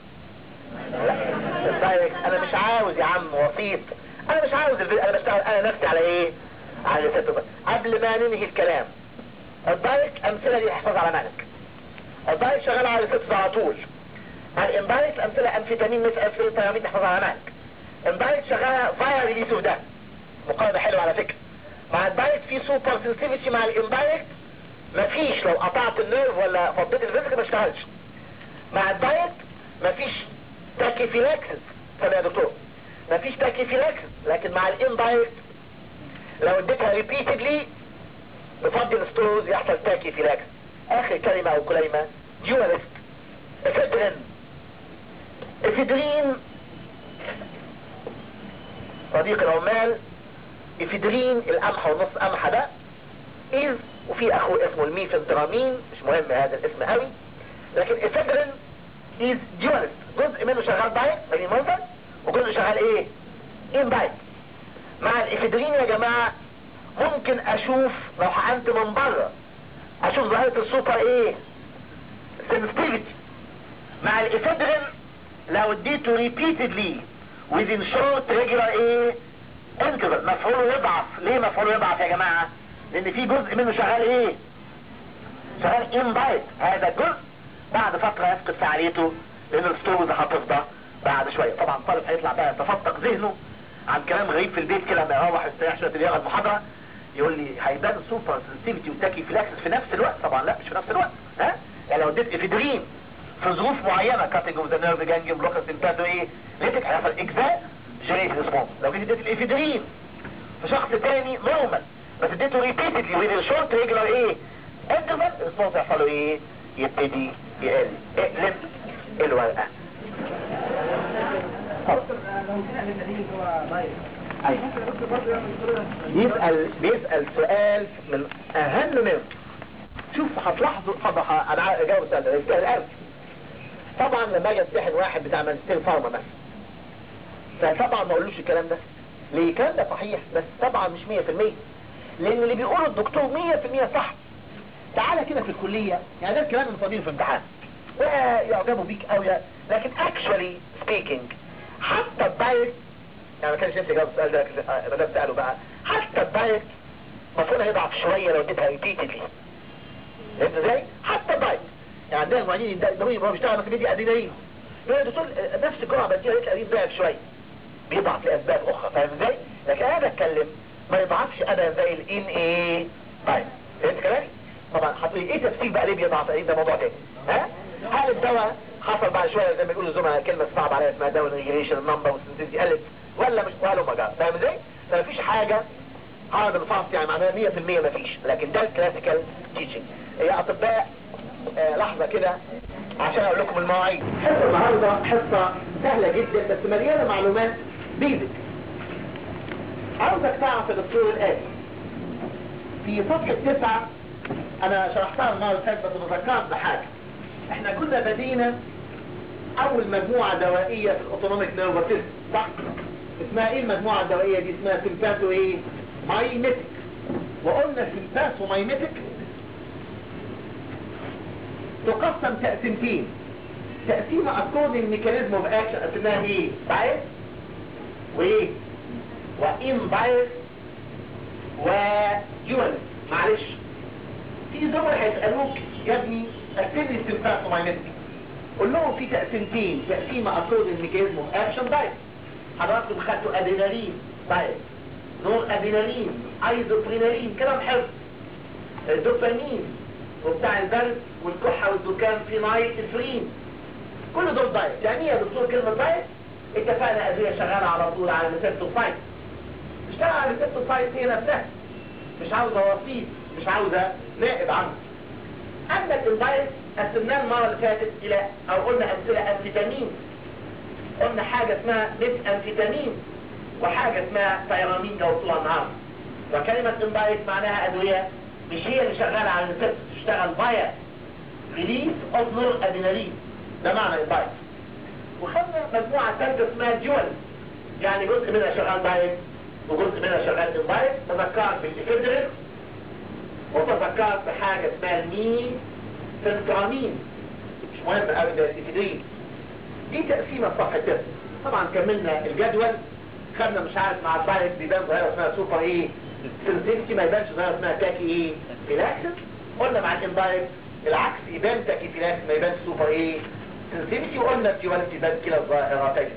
لا الدايركت انا مش عاوز يا عم وسيط، انا مش عاوز الفيزيكال، انا بشتغل انا نفسي على ايه؟ على الريسبتور. قبل ما ننهي الكلام، الدايركت امثلة دي احفظ على مالك. الدايركت شغال على الريسبتور على طول. الاندايركت امثلة امفيتامين مس امفيتامين احفظ على مالك. الدايركت شغالة فاير ريليس اوف ده، مقارنة حلوة على فكرة. مع الدايركت في سوبر سنسيفيتي، مع الاندايركت مفيش، لو قطعت النيرف ولا فضيت الفيزيكال ما اشتغلش. مع الدايركت مفيش تاكيفيلاكسس، طب يا دكتور مفيش تاكيفيلاكسس، لكن مع الاندايركت لو اديتها ريبيتدلي بفضل الستورز يحصل تاكيفيلاكسس. اخر كلمة او كلمة، ديوالست، افيدرين. افيدرين صديق العمال، افيدرين القمحة ونص قمحة ده إذ، وفي اخوه اسمه الميفنترامين، مش مهم هذا الاسم قوي، لكن افيدرين إذ ديوالست، جزء منه شغال دايت يعني منظر، وجزء شغال ايه؟ ان دايت. مع الافيدرين يا جماعة ممكن اشوف لو حقنت من بره اشوف ظاهرة السوبر ايه sensitivity مع الافيدرين لو اديته repeatedly within short regular ايه interval مفعوله يضعف. ليه مفعوله يضعف يا جماعة؟ لان في جزء منه شغال ايه شغال inbite. هذا الجزء بعد فترة يفقد فعاليته لان الستورز هتفضى بعد شوية. طبعا الطالب هيطلع بقى يتفتق ذهنه عن كلام غريب في البيت كده لما يروح يستريح شوية يقرا المحاضرة يقول لي هيبان السوبر سنسيتيفيتي والتاكي فلاكسس في نفس الوقت. طبعا لا مش في نفس الوقت. ها يعني لو اديت افيدرين في ظروف معينة كاتنج اوف ذا نيرف جانجليون بلوكر سيمباتو ايه ليتك هيحصل اجزاء جريت ريسبونس. لو جيت اديت الافيدرين في شخص تاني نورمال بس اديته ريبيتدلي وذ شورت ريجولار ايه انترفال الريسبونس هيحصل له ايه يبتدي يقل. اقلب الورقة. بيسأل بيسأل سؤال من اهم منه. شوف هتلاحظوا طبعا انا اجاوب السؤال ده يستاهل قوي. طبعا لما اجي امتحن واحد بتاع ماجستير فارما مثلا فطبعا ما اقولوش الكلام ده. ليه؟ الكلام ده صحيح بس طبعا مش مية في المية لان اللي بيقوله الدكتور مية في المية صح. تعالى كده في الكلية يعني ده الكلام اللي صديق في امتحان ويعجبوا بيك قوي لكن actually speaking حتى الدايركت يعني ما كانش نفسي اجاوب السؤال ده ما دام سأله بقى. حتى الدايركت مفروض هيضعف شوية لو اديتها ريبيتدلي. فهمت ازاي؟ حتى الدايركت يعني عندنا المعيدين الدوائي هو بيشتغل مثلا بيدي ادرينالين يقول يا دكتور نفس الجرعة بديها الادرينالين ضعف شوية بيضعف لاسباب اخرى. فاهم ازاي؟ لكن انا بتكلم ما يضعفش ابدا زي الان ايه طيب. فهمت كلامي؟ طبعا هتقولي ايه تفسير بقى ليه بيضعف؟ ايه ده موضوع تاني. ها هل الدواء حصل بعد شويه زي ما بيقولوا الزملاء كلمه صعبه عليها اسمها دواء ريجريشن النمبر والسنسيتي قلت ولا مش ولا ما جرى؟ فاهم ازاي؟ فمفيش حاجه هذا الفحص يعني معناها مية في المية مفيش لكن ده الكلاسيكال تيتشنج. يا اطباء آه لحظه كده عشان اقول لكم المواعيد. حصه النهارده حصه سهله جدا بس مليانه معلومات بيزك. عاوزك تعرف يا دكتور الآتي في صفحة تسعة انا شرحتها المرة اللي فاتت بس بذكرت بحاجة. احنا كنا بدينا اول مجموعة دوائية في الاوتونوميك نيرفس سيستم صح؟ اسمها ايه المجموعة الدوائية دي؟ اسمها سيمباثو ايه؟ مايميتك. وقلنا سيمباثو مايميتك تقسم تقسيمتين. تقسيمة according mechanism of action اسمها ايه؟ بايس وايه؟ وإن بايس وجوال. معلش في زملاء هيسألوك يا ابني قسم لي السيمباثو مايميتك. قول لهم في تقسيمتين. تقسيمة according mechanism of action بايس حضراتكم خدتوا ادرينالين بايس نور ادرينالين ايزوبرينالين كلام حلو. الدوبامين وبتاع البرد والكحة والدكان فينايل افرين كل دول دايت. يعني ايه يا دكتور كلمة دايت؟ اتفقنا ادوية شغالة على طول على الريسبتوسايت. اشتغل على الريسبتوسايت هي نفسها مش عاوزة وسيط مش عاوزة نائب عنه. عندك الدايت قسمناه المرة اللي فاتت الى او قلنا امثلة امفيتامين. قلنا حاجة اسمها ميت امفيتامين وحاجة اسمها تيرامين جوطوها النهار. وكلمة اندايت معناها ادوية مش هي اللي شغالة على الريسبتور تشتغل فايا ريليف اوف نور ادرينالين. ده معنى اندايت. وخدنا مجموعة ثالثة اسمها جوال يعني جزء منها شغال دايت وجزء منها شغال اندايت. تذكرت بالافيدرين وتذكرت بحاجة اسمها المين سنترامين مش مهم قوي ده الافيدرين. دي تقسيمة صفحة تسعة. طبعا كملنا الجدول خدنا مش عارف مع الدايت بيبان ظاهرة اسمها سوبر ايه سنسيتي ما يبانش ظاهرة اسمها تاكي ايه فيلاكسس. قلنا مع الاندايت العكس يبان تاكي فيلاكسس ما يبانش سوبر ايه سنسيتي. وقلنا الديواليتي يبان كلا الظاهرتين.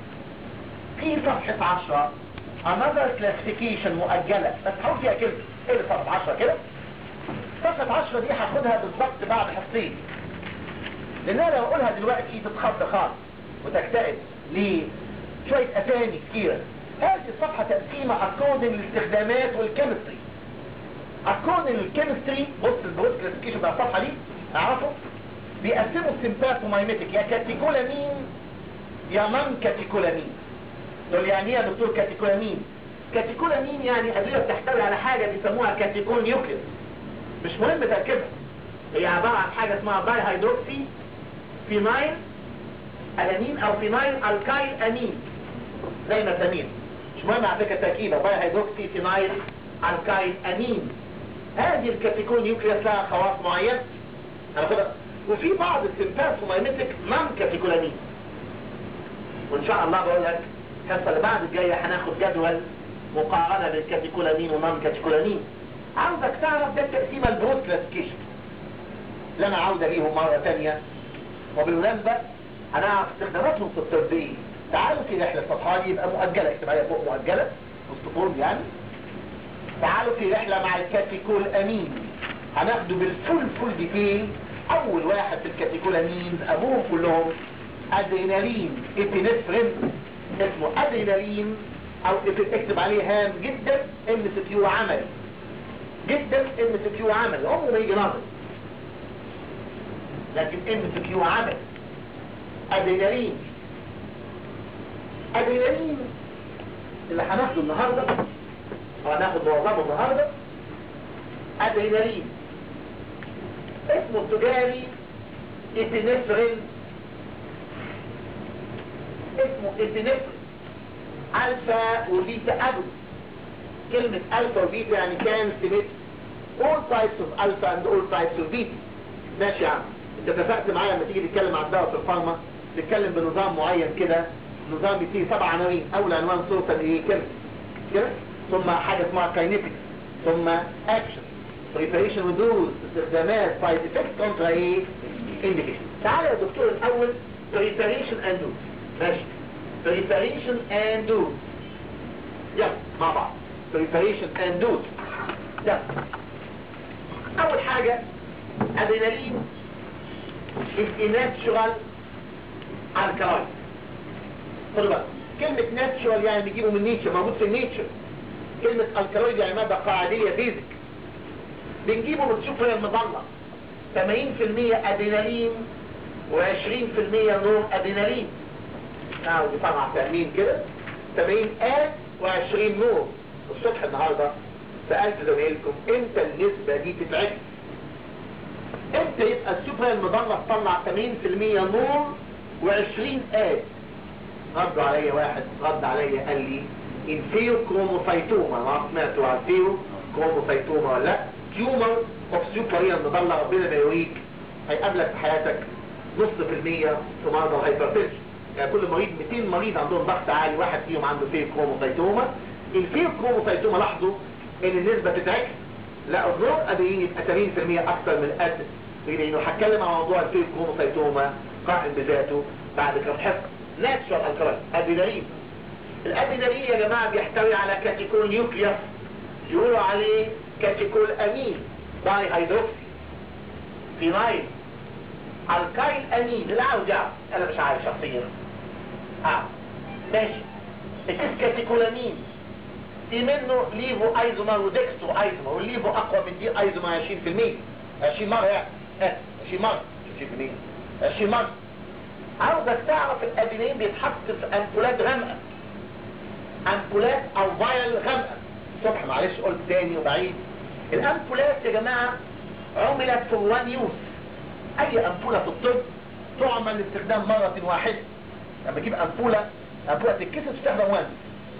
في صفحة عشرة another classification مؤجلة بس هقول فيها كلمة ايه صفحة عشرة كده. صفحة عشرة دي هاخدها بالضبط بعد حصتين لان انا لو اقولها دلوقتي تتخض خالص وتكتئب ليه شوية اسامي كتيرة. هذه الصفحة تقسيمة according للاستخدامات والكيمستري. according للكيمستري بص البروس كلاسيفيكيشن بتاع الصفحة دي اعرفه بيقسموا السيمباثو مايميتك يا كاتيكولامين يا من كاتيكولامين. دول يعني ايه يا دكتور كاتيكولامين؟ كاتيكولامين يعني ادوية بتحتوي على حاجة بيسموها كاتيكول نيوكليس مش مهم تركيبها. هي عبارة عن حاجة اسمها باي هيدروكسي فينايل الانين او فينايل الكايل امين زي ما سمين مش مهم على فكرة تركيبة باي هيدروكسي فينايل الكايل امين. هذه الكاتيكول نيوكليوس لها خواص معينة هناخدها، وفي بعض السيمباثومايميتك نون كاتيكولامين. وان شاء الله بقول لك الحصه اللي بعد الجايه هناخد جدول مقارنه بين كاتيكولامين ونون كاتيكولامين. عاوزك تعرف ده التقسيم البروت كلاسيفيكيشن اللي انا عاوده ليهم مره ثانيه. وبالمناسبه هنعرف استخداماتهم في الطب ايه. تعالوا في رحله الصفحه دي يبقى مؤجله، اكتب عليها فوق مؤجله مستطول يعني. تعالوا في رحله مع الكاتيكول امين، هناخده بالفول فول ديتيل. اول واحد في الكاتيكول امين ابوهم كلهم ادرينالين ابينفرين، اسمه ادرينالين او اكتب عليه هام جدا ام سي كيو عملي جدا، ام سي كيو عملي عمره ما يجي نظري، لكن ام سي كيو عملي. ادرينالين ادرينالين اللي هناخده النهارده وهناخد معظمه النهارده. ادرينالين اسمه التجاري ابينفرين، اسمه ابينفرين الفا وبيتا اجون. كلمة الفا وبيتا يعني كان سميت all types of alpha and all types of beta. ماشي يا عم، انت اتفقت معايا لما تيجي تتكلم عن الدواء في الفارما تتكلم بنظام معين كده، نظام فيه سبع عناوين. اول عنوان صوتا ايه كده كده، ثم حاجة اسمها كاينيتكس، ثم اكشن، بريباريشن ودوز، استخدامات، سايد افكت، كونترا ايه انديكيشن. تعالى يا دكتور الاول بريباريشن اند دوز. ماشي، preparation and do. يلا مع بعض preparation and do. يلا اول حاجة ادرينالين is a natural alkaloid. خدوا بالك كلمة natural يعني بيجيبه من نيتشر، موجود في النيتشر. كلمة alkaloid يعني مادة قاعدية بيزك، بنجيبه من السكر المضلة. ثمانين بالمية ادرينالين وعشرين بالمية نور ادرينالين. نعم دي طبعا تأمين كده، ثمانين آن وعشرين نور. الصبح النهاردة سألت زميلكم امتى النسبة دي تتعكس؟ امتى يبقى السوبر المضلة تطلع ثمانين بالمية نور وعشرين آن؟ رد عليا واحد، رد عليا قال لي انفيو كروموسايتوما. ما سمعتوا عن انفيو كروموسايتوما ولا لا؟ تيومر اوف سوبر المضلة ربنا ما يوريك هيقابلك في حياتك نص في المية في مرضى الهايبرتنشن. يعني كل مريض مئتين مريض عندهم ضغط عالي واحد فيهم عنده فيه كروموسايتوما. الفيه كروموسايتوما لاحظوا ان النسبة تتعكس، لا النور قادرين يبقى ثمانين بالمية اكثر من الاسد. لانه هتكلم عن موضوع الفيه كروموسايتوما قائم بذاته بعد كم حصة. ناتشورال الكلاين ادرينالين. الادرينالين يا جماعة بيحتوي على كاتيكول نيوكليوس يقولوا عليه كاتيكول امين داي هيدروكسي فينايل الكايل امين. اللي عاوز يعرف انا مش عارف شخصيا. اه ماشي. الكيس كاتيكولامين في منه ليفو ايزومر وديكسترو ايزومر، والليفو اقوى من دي ايزومر عشرين بالمية عشرين مرة يعني اه عشرين مرة عشرين بالمية عشرين مرة. عاوزك تعرف الادرينالين بيتحط في امبولات غامقة، امبولات او فايل غامقة. الصبح معلش قلت تاني وبعيد، الامبولات يا جماعة عملت في وان يوز. اي امبولة في الطب تعمل لاستخدام مرة واحدة. لما تجيب امبولة امبولة تتكسر تستخدم وان.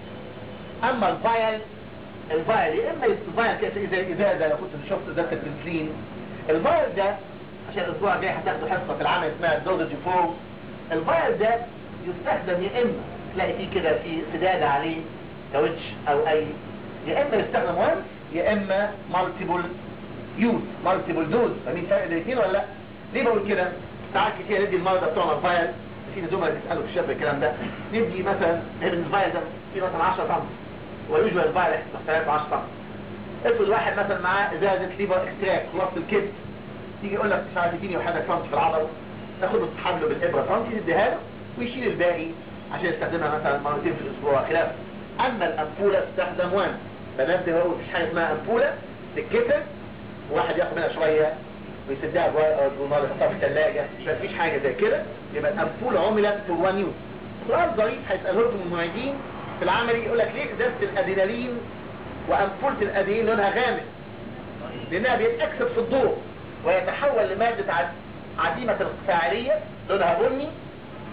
اما الفايل الفايل يا اما الفايل كده زي ازازة، لو كنت شفت ازازة البنسلين. الفايل ده عشان الاسبوع الجاي هتاخدوا حصة في العمل اسمها الدوزج فور. الفايل ده يستخدم يا اما تلاقي فيه كده في سدادة عليه كاوتش او اي، يا اما يستخدم وان يا اما مالتيبل يوز مالتيبل دوز. فاهمين فرق بين الاثنين ولا لا؟ ليه بقول كده؟ ساعات كتير ندي المرضى بتوعنا الفايل، في زملاء بيسالوا في الشاب الكلام ده، ندي مثلا الفايل ده في مثلا عشرة طن ويوجد الفايل ثلاثة عشر طن. افرض واحد مثلا معاه ازازه ليفر اكستراكت خلاص الكبد، يجي يقول لك مش عارف اديني وحدك سنتي في العضله، تاخد تسحب له بالابره سنتي تديها له ويشيل الباقي عشان يستخدمها مثلا مرتين في الاسبوع خلاف. اما الامبوله تستخدم وان. بنبه بقول مفيش حاجه اسمها امبوله تتكسر وواحد ياخد منها شويه ويسدها بورقه او جورنال يحطها في الثلاجه، مفيش حاجه زي كده. يبقى الامبوله عملت في وان يوز. سؤال ظريف هيساله لكم المعيدين في العملي، يقول لك ليه ازازه الادرينالين وامبوله الادرينالين لونها غامق؟ لانها بيتاكسد في الضوء ويتحول لماده عديمه الفاعليه لونها بني،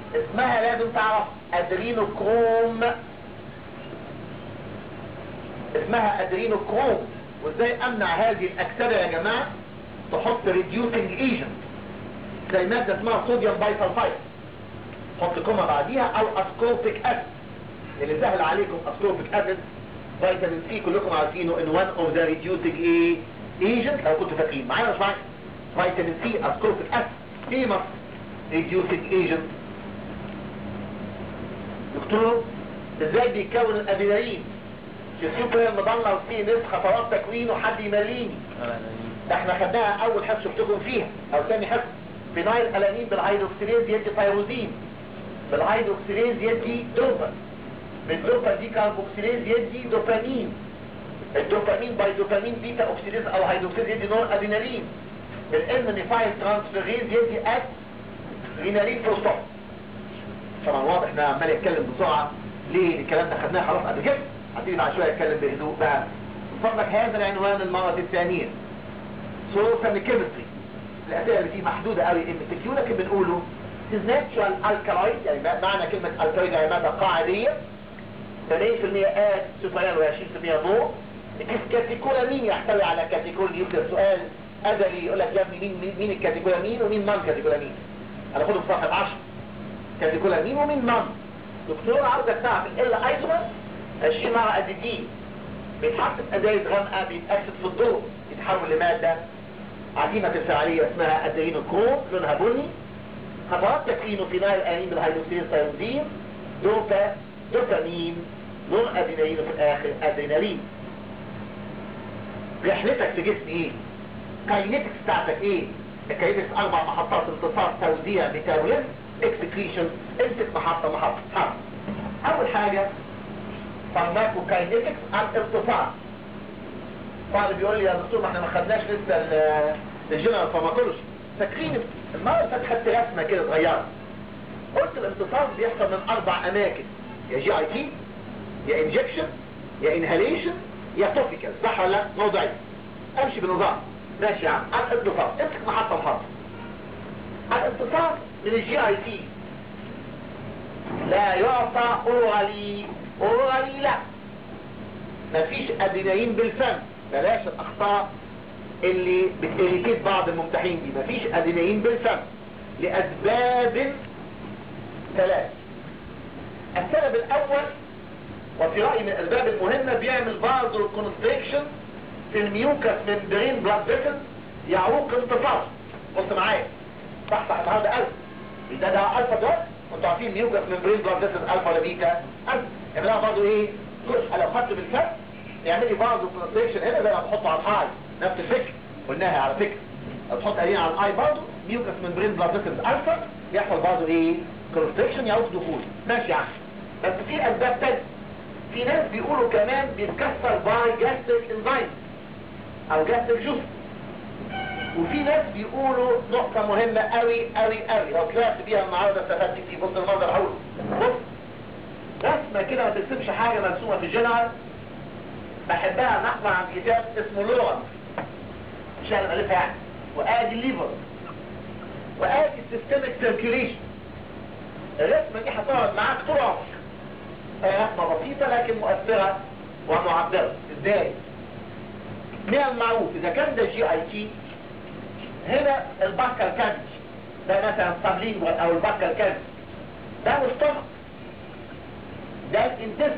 اسمها لازم تعرف ادرينوكروم. اسمها ادرينوكروم. وازاي امنع هذه الاكسده يا جماعه؟ تحط ريديوسنج ايجنت زي ماده اسمها صوديوم بايسلفايد، حط كوما بعديها، او اسكوربيك اسيد. اللي سهل عليكم اسكوربيك اسيد فيتامين سي كلكم عارفينه ان one of the reducing ايه ايجنت، لو كنتوا فاكرين معايا مش معايا. فيتامين سي اسكوربيك اسيد ايه مصر reducing ايجنت. دكتور ازاي بيكون الادرينالين؟ شوفوا هي المضله وفي نسخ خطوات تكوينه، حد يمليني. ده احنا خدناها اول حصه شفتكم فيها او ثاني حصه. فينايل الانين بالهيدروكسيليز يدي تايروزين، بالهيدروكسيليز يدي دوبا، بالدوبا دي كاربوكسيليز يدي دوبامين، الدوبامين باي دوبامين بيتا اوكسيليز او هيدروكسيليز يدي نور ادرينالين، بالان نيفايل ترانسفيريز يدي ادرينالين فوسفات. طبعا واضح ان عمال يتكلم بسرعه ليه؟ الكلام ده خدناه خلاص قبل كده. هتيجي بعد شويه اتكلم بهدوء بقى. فضلك هذا العنوان المره الثانيه سورس اند كيمستري. الاسئله اللي فيه محدوده قوي ام سي كيو، لكن بنقوله ناتشورال الكالويد، يعني معنى كلمه الكالويد يعني ماده قاعديه ثمانين بالمية اد سوبريال وعشرين بالمية نور. الكاتيكولامين يحتوي على كاتيكول يبدا سؤال ادبي يقول لك يا ابني مين مين الكاتيكولامين ومين مان كاتيكولامين؟ هناخده في صفحه عشرة. كاتيكولامين ومين مان؟ دكتور عاوزك تعرف ال ايزومر عشرين مع اديدين بيتحط في ازايز غامقه، بيتاكسد في الضوء، يتحول لماده عديمه الفعاليه اسمها ادرينوكروم لونها بني. خطوات تكوينه فينايل انين بالهيدروكسيل تايروزين، دوبا، دوبامين، نور ادرينالين، وفي الاخر ادرينالين. رحلتك في جسم ايه؟ كاينيتكس بتاعتك ايه؟ الكاينيتكس اربع محطات: امتصاص، توزيع، ميتابوليزم، اكسكريشن. امسك محطه محطه. حرف. اول حاجه فارماكوكاينيتكس عن امتصاص. طالب بيقول لي يا دكتور ما احنا ما خدناش لسه الجنرال فارماكولوجي. فاكرين المره اللي فاتت خدت رسمه كده صغيره، قلت الامتصاص بيحصل من اربع اماكن: يا جي اي تي، يا انجكشن، يا انهاليشن، يا توبيكال. صح ولا لا؟ موضعي امشي بنظام. ماشي يا عم. الامتصاص امسك محطه محطه. الامتصاص من الجي اي تي لا يعطى اورالي. اورالي لا، مفيش ادرينالين بالفم. بلاش الاخطاء اللي بتirritate بعض الممتحين دي. مفيش ادرينالين بالفم لاسباب ثلاث. السبب الاول وفي رأيي من الاسباب المهمة، بيعمل فازو كونستريكشن في الميوكس ممبرين بلاد فيسل، يعوق امتصاص. بص معايا، صح صح النهارده ألف ده ده ألفا دوت. انتوا عارفين ميوكس ممبرين بلاد فيسل ألفا ولا بيتا؟ ألف. يعملها برضه ايه؟ كل لو خدت بالكف يعمل لي فازو كونستريكشن هنا زي ما بحطه على الاي. نفس الفكره قلناها على فكره. لو تحط ايدين على الاي برضه ميوكس ممبرين بلاد فيسل ألفا يحصل فازو ايه؟ كونستريكشن، يعوق دخول. ماشي يا عم. بس في اسباب تانية. في ناس بيقولوا كمان بيتكسر باي جاستريك انزايم او جاستريك جوس. وفي ناس بيقولوا نقطة مهمة قوي قوي قوي لو طلعت بيها النهارده استفدت كتير. بص المنظر هقول. بص رسمة كده ما ترسمش حاجة مرسومة في الجنرال، بحبها نحو عن كتاب اسمه لورنس، مش انا بألفها يعني. وادي الليفر وادي السيستميك سيركيوليشن. الرسمة دي هتقعد معاك طول عمرك. رسمة بسيطة لكن مؤثرة ومعبرة. ازاي؟ من المعروف اذا كان ده جي اي تي، هنا الباكال كانج ده مثلا سابلينجوال او الباكال كانج، ده مستمع، ده الانتست،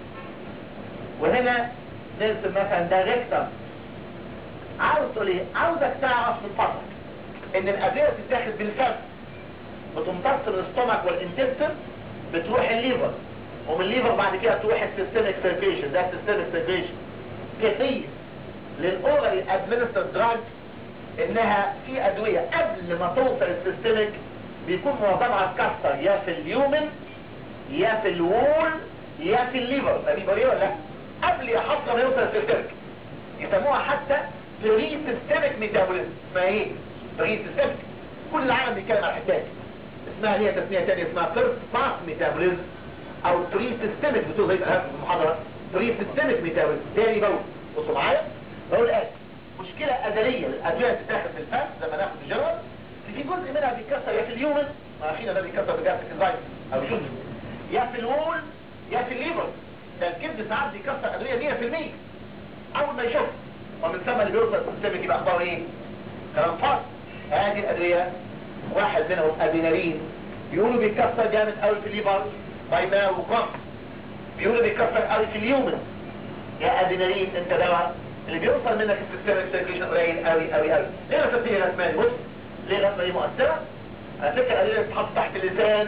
وهنا نرسم مثلا ده ريكتم. عاوز تقول ايه؟ عاوزك تعرف من فضلك ان الادويه بتتاخد بالفم، بتمتص من الستومك والانتستين، بتروح الليفر، ومن الليفر بعد كده تروح السيستميك سيركيشن. ده السيستميك سيركيشن. كيفيه للاورال ادمنستر دراج انها في ادويه قبل ما توصل السيستميك بيكون معظمها اتكسر يا في اليومن يا في الوول يا في الليفر. فاهمين بقى ولا لا؟ قبل يحصل ما يوصل السيستميك. يسموها حتى بري سيستميك ميتابوليزم. اسمها ايه؟ بري سيستميك. كل العالم بيتكلم على الحته دي. اسمها ليها تسميه ثانيه اسمها فيرست باس ميتابوليزم او بري سيستميك. بتقول زي في المحاضره بري سيستميك ميتابوليزم. تاني بقول بصوا معايا بقول ايه؟ مشكله ازليه للادويه بتتاخد في الفم زي ما ناخد الجنرال، في جزء منها بيتكسر يا في اليومن، ما اخينا ده بيتكسر بجاستريك انزايم او جزء، يا في الوول يا في الليفر. ده الكبد ساعات بيكسر ادويه مية في المية اول ما يشوف، ومن ثم اللي بيوصل السيستمك يبقى اخباره ايه؟ كلام فاضي. هذه الادويه واحد منهم ادينالين بيقولوا بيكسر جامد قوي في الليفر باي ما وكم، بيقولوا بيكسر قوي في اليومن. يا ادينالين انت دواء اللي بيوصل منك السيستمك سيركيشن قليل قوي قوي قوي. ليه ما تبتدي الاسماء؟ بص ليه الرسمه دي مؤثره؟ على فكره الادويه بتتحط تحت اللسان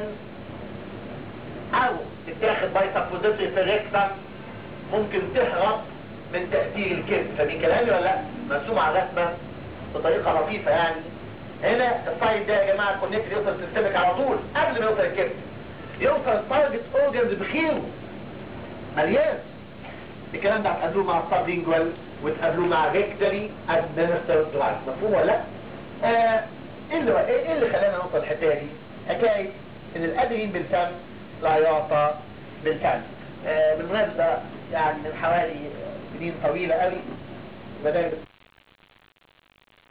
او تتاخد باي سبوزيتوري في الريكتم، ممكن تهرب من تاثير الكبد. فاهمين كلامي ولا لا؟ مرسوم على الرسمه بطريقه لطيفه يعني. هنا السايد ده يا جماعه الكونكت يوصل السيستمك على طول قبل ما يوصل الكبد، يوصل التارجت اورجنز بخيره مليان. الكلام ده هتقابلوه مع السابلينجوال وتقابلوه مع ريكتالي ادمنسترد دراج. مفهوم ولا لا؟ آه ايه اللي ايه اللي خلانا نوصل الحته دي؟ حكايه ان الادرين بالفم لا يعطى بالفم. آه بالمناسبه يعني من حوالي سنين طويله قوي بدات